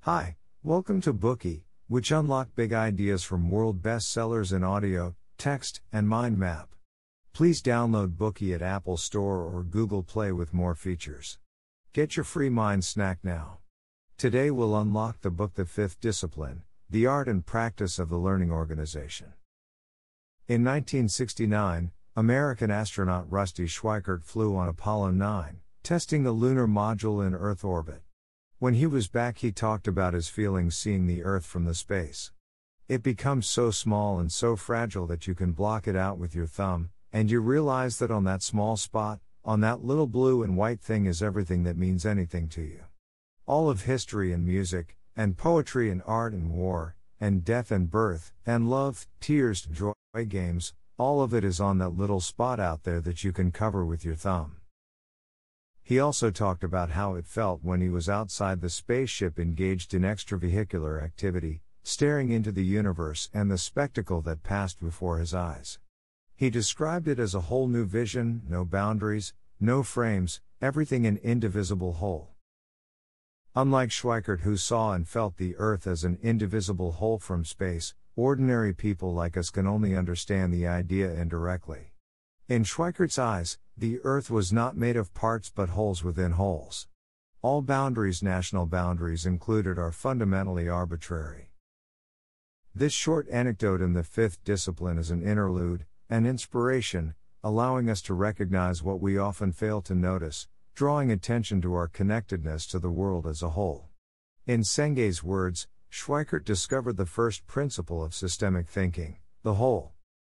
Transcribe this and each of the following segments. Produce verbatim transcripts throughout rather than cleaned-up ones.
Hi, welcome to Bookey, which unlock big ideas from world bestsellers in audio, text, and mind map. Please download Bookey at Apple Store or Google Play with more features. Get your free mind snack now. Today we'll unlock the book The Fifth Discipline, The Art and Practice of the Learning Organization. In nineteen sixty-nine, American astronaut Rusty Schweickart flew on Apollo nine, testing the lunar module in Earth orbit. When he was back, he talked about his feelings seeing the Earth from the space. It becomes so small and so fragile that you can block it out with your thumb, and you realize that on that small spot, on that little blue and white thing is everything that means anything to you. All of history and music, and poetry and art and war, and death and birth, and love, tears, joy, games, all of it is on that little spot out there that you can cover with your thumb. He also talked about how it felt when he was outside the spaceship engaged in extravehicular activity, staring into the universe and the spectacle that passed before his eyes. He described it as a whole new vision, no boundaries, no frames, everything an indivisible whole. Unlike Schweickart, who saw and felt the Earth as an indivisible whole from space, ordinary people like us can only understand the idea indirectly. In Schweikart's eyes, the Earth was not made of parts but wholes within wholes. All boundaries, national boundaries included, are fundamentally arbitrary. This short anecdote in the fifth discipline is an interlude, an inspiration, allowing us to recognize what we often fail to notice, drawing attention to our connectedness to the world as a whole. In Senge's words, Schweickart discovered the first principle of systemic thinking, the whole.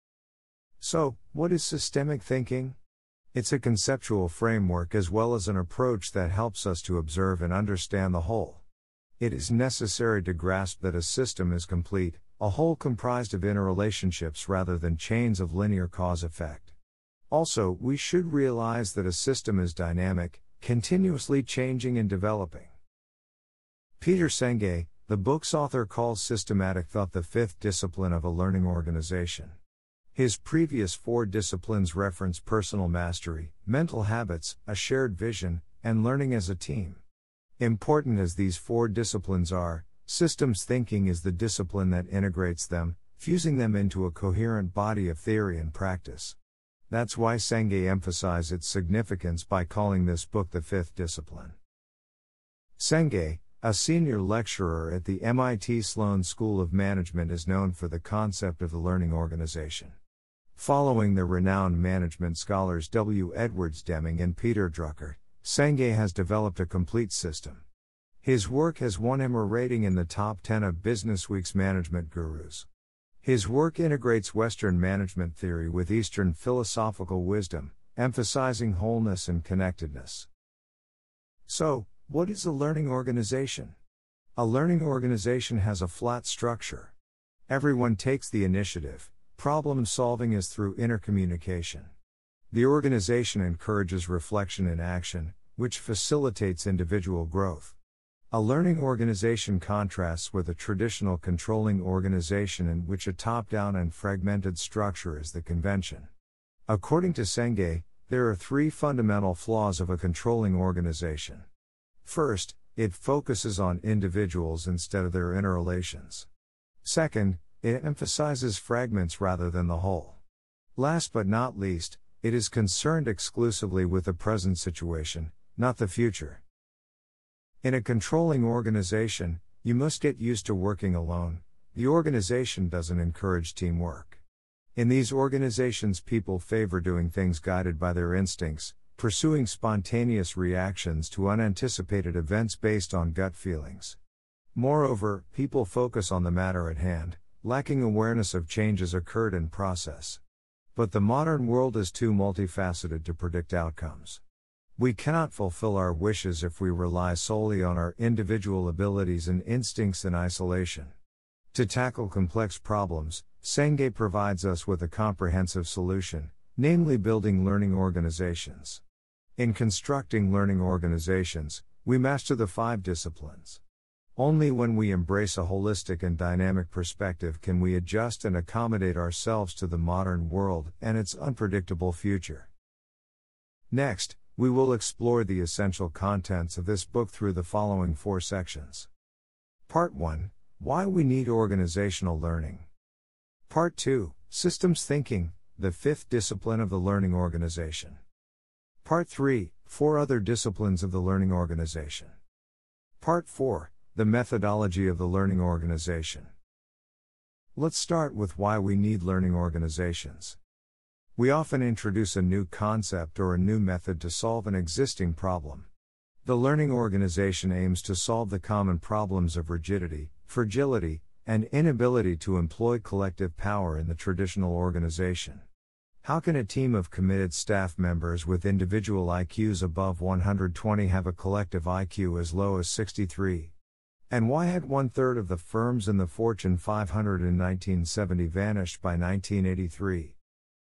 So, what is systemic thinking? It's a conceptual framework as well as an approach that helps us to observe and understand the whole. It is necessary to grasp that a system is complete, a whole comprised of interrelationships rather than chains of linear cause-effect. Also, we should realize that a system is dynamic, continuously changing and developing. Peter Senge, the book's author, calls systematic thought the fifth discipline of a learning organization. His previous four disciplines reference personal mastery, mental habits, a shared vision, and learning as a team. Important as these four disciplines are, systems thinking is the discipline that integrates them, fusing them into a coherent body of theory and practice. That's why Senge emphasized its significance by calling this book the fifth discipline. Senge, a senior lecturer at the M I T Sloan School of Management, is known for the concept of the learning organization. Following the renowned management scholars W. Edwards Deming and Peter Drucker, Senge has developed a complete system. His work has won him a rating in the top ten of Businessweek's management gurus. His work integrates Western management theory with Eastern philosophical wisdom, emphasizing wholeness and connectedness. So, what is a learning organization? A learning organization has a flat structure. Everyone takes the initiative. Problem solving is through intercommunication. The organization encourages reflection and action, which facilitates individual growth. A learning organization contrasts with a traditional controlling organization in which a top-down and fragmented structure is the convention. According to Senge, there are three fundamental flaws of a controlling organization. First, it focuses on individuals instead of their interrelations. Second, it emphasizes fragments rather than the whole. Last but not least, it is concerned exclusively with the present situation, not the future. In a controlling organization, you must get used to working alone. The organization doesn't encourage teamwork. In these organizations, people favor doing things guided by their instincts, pursuing spontaneous reactions to unanticipated events based on gut feelings. Moreover, people focus on the matter at hand, lacking awareness of changes occurred in process. But the modern world is too multifaceted to predict outcomes. We cannot fulfill our wishes if we rely solely on our individual abilities and instincts in isolation. To tackle complex problems, Senge provides us with a comprehensive solution, namely building learning organizations. In constructing learning organizations, we master the five disciplines. Only when we embrace a holistic and dynamic perspective can we adjust and accommodate ourselves to the modern world and its unpredictable future. Next, we will explore the essential contents of this book through the following four sections. Part one, Why we need organizational learning. Part two, Systems thinking, the fifth discipline of the learning organization. Part three, Four other disciplines of the learning organization. Part four, The methodology of the learning organization. Let's start with why we need learning organizations. We often introduce a new concept or a new method to solve an existing problem. The learning organization aims to solve the common problems of rigidity, fragility, and inability to employ collective power in the traditional organization. How can a team of committed staff members with individual I Qs above one hundred twenty have a collective I Q as low as sixty-three? And why had one-third of the firms in the Fortune five hundred in nineteen seventy vanished by nineteen eighty-three?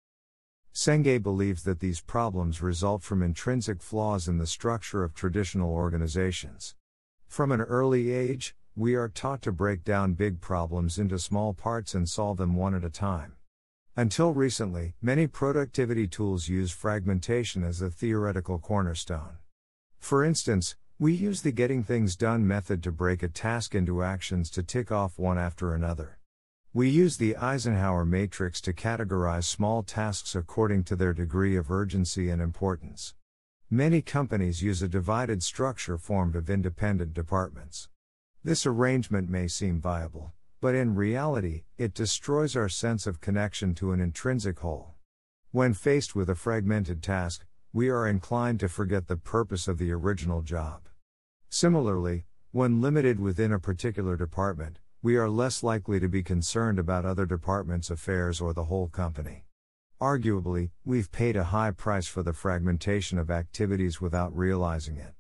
Senge believes that these problems result from intrinsic flaws in the structure of traditional organizations. From an early age, we are taught to break down big problems into small parts and solve them one at a time. Until recently, many productivity tools use fragmentation as a theoretical cornerstone. For instance, we use the getting things done method to break a task into actions to tick off one after another. We use the Eisenhower matrix to categorize small tasks according to their degree of urgency and importance. Many companies use a divided structure formed of independent departments. This arrangement may seem viable, but in reality, it destroys our sense of connection to an intrinsic whole. When faced with a fragmented task, we are inclined to forget the purpose of the original job. Similarly, when limited within a particular department, we are less likely to be concerned about other departments' affairs or the whole company. Arguably, we've paid a high price for the fragmentation of activities without realizing it.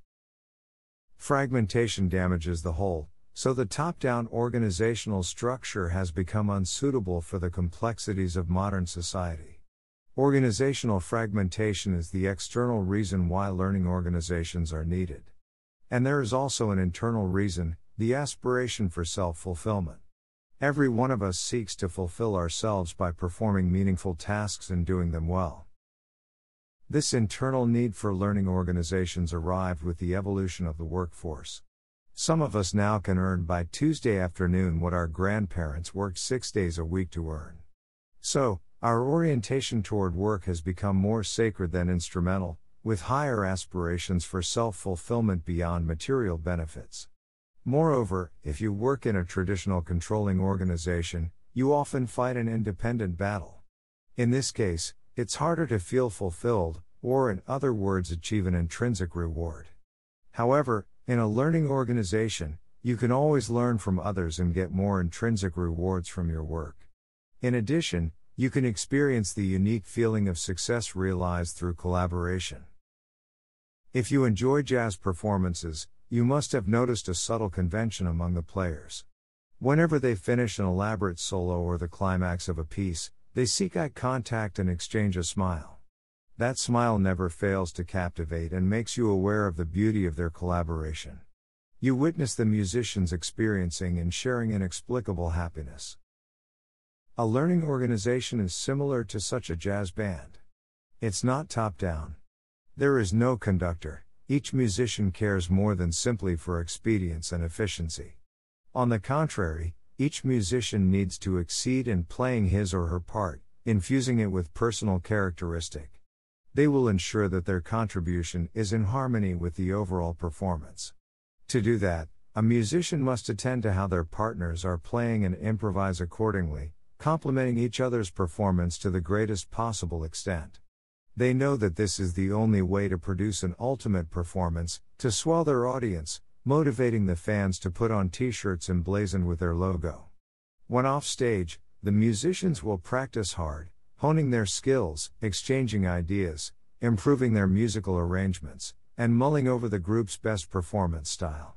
Fragmentation damages the whole, so the top-down organizational structure has become unsuitable for the complexities of modern society. Organizational fragmentation is the external reason why learning organizations are needed. And there is also an internal reason, the aspiration for self-fulfillment. Every one of us seeks to fulfill ourselves by performing meaningful tasks and doing them well. This internal need for learning organizations arrived with the evolution of the workforce. Some of us now can earn by Tuesday afternoon what our grandparents worked six days a week to earn. So, our orientation toward work has become more sacred than instrumental, with higher aspirations for self-fulfillment beyond material benefits. Moreover, if you work in a traditional controlling organization, you often fight an independent battle. In this case, it's harder to feel fulfilled, or in other words achieve an intrinsic reward. However, in a learning organization, you can always learn from others and get more intrinsic rewards from your work. In addition, you can experience the unique feeling of success realized through collaboration. If you enjoy jazz performances, you must have noticed a subtle convention among the players. Whenever they finish an elaborate solo or the climax of a piece, they seek eye contact and exchange a smile. That smile never fails to captivate and makes you aware of the beauty of their collaboration. You witness the musicians experiencing and sharing inexplicable happiness. A learning organization is similar to such a jazz band. It's not top-down. There is no conductor. Each musician cares more than simply for expedience and efficiency. On the contrary, each musician needs to exceed in playing his or her part, infusing it with personal characteristic. They will ensure that their contribution is in harmony with the overall performance. To do that, a musician must attend to how their partners are playing and improvise accordingly, complementing each other's performance to the greatest possible extent. They know that this is the only way to produce an ultimate performance, to swell their audience, motivating the fans to put on t-shirts emblazoned with their logo. When off stage, the musicians will practice hard, honing their skills, exchanging ideas, improving their musical arrangements, and mulling over the group's best performance style.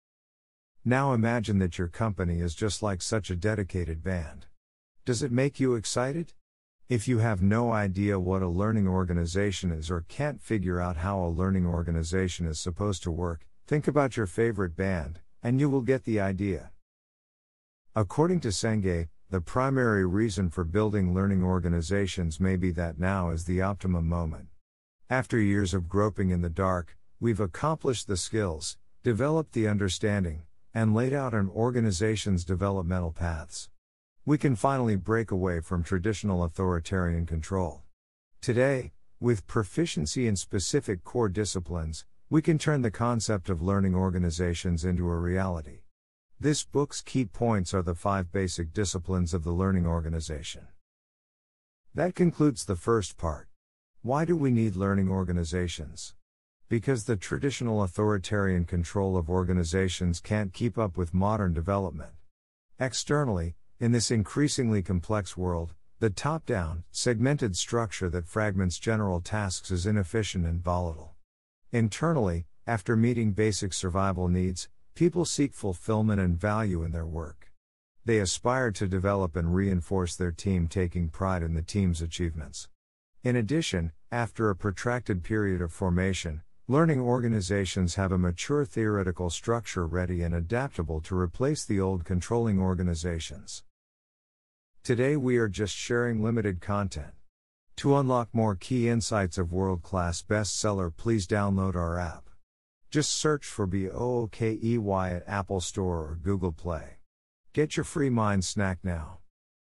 Now imagine that your company is just like such a dedicated band. Does it make you excited? If you have no idea what a learning organization is or can't figure out how a learning organization is supposed to work, think about your favorite band, and you will get the idea. According to Senge, the primary reason for building learning organizations may be that now is the optimum moment. After years of groping in the dark, we've accomplished the skills, developed the understanding, and laid out an organization's developmental paths. We can finally break away from traditional authoritarian control. Today, with proficiency in specific core disciplines, we can turn the concept of learning organizations into a reality. This book's key points are the five basic disciplines of the learning organization. That concludes the first part. Why do we need learning organizations? Because the traditional authoritarian control of organizations can't keep up with modern development. Externally, in this increasingly complex world, the top-down, segmented structure that fragments general tasks is inefficient and volatile. Internally, after meeting basic survival needs, people seek fulfillment and value in their work. They aspire to develop and reinforce their team, taking pride in the team's achievements. In addition, after a protracted period of formation, learning organizations have a mature theoretical structure ready and adaptable to replace the old controlling organizations. Today we are just sharing limited content. To unlock more key insights of world-class bestseller, please download our app. Just search for Bookey at Apple Store or Google Play. Get your free mind snack now.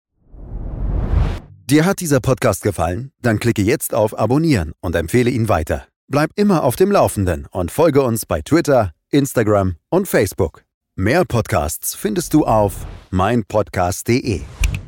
Dir hat dieser Podcast gefallen? Dann klicke jetzt auf Abonnieren und empfehle ihn weiter. Bleib immer auf dem Laufenden und folge uns bei Twitter, Instagram und Facebook. Mehr Podcasts findest du auf mein podcast punkt de.